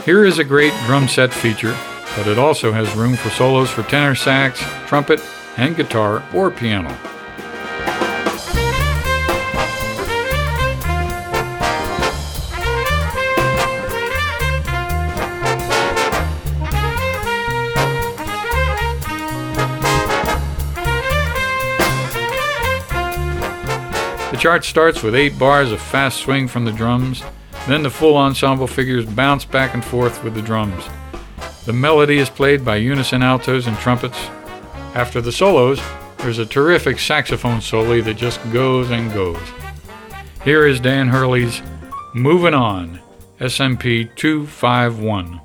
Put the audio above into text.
Here is a great drum set feature, but it also has room for solos for tenor sax, trumpet, and guitar or piano. The chart starts with 8 bars of fast swing from the drums, then the full ensemble figures bounce back and forth with the drums. The melody is played by unison altos and trumpets. After the solos, there's a terrific saxophone solo that just goes and goes. Here is Dan Hurley's Movin' On, SMP 251.